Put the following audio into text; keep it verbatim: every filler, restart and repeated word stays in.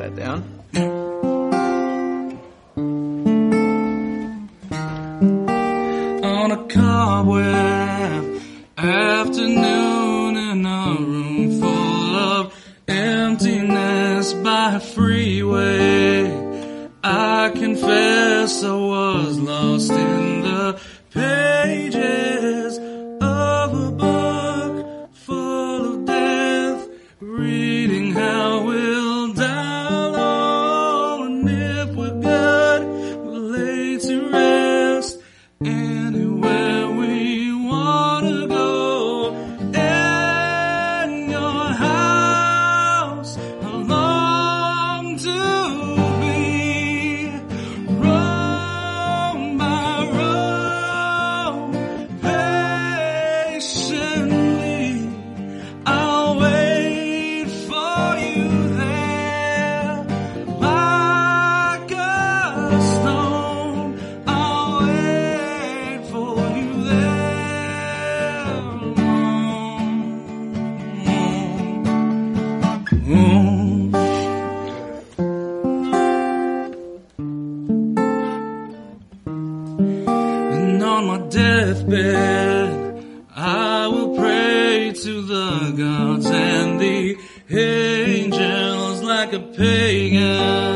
that down. On a cobweb afternoon in a room full of emptiness by a freeway, I confess I was lost in the pages of a book full of death, reading how we'll die alone, and if we're good, we'll lay to rest anywhere we wanna go. In your house, I long to be roam by roam, patiently I'll wait for you there, like a stone. I'll wait for you there. Oh, and on my deathbed, I will pray to the gods and the angels like a pagan.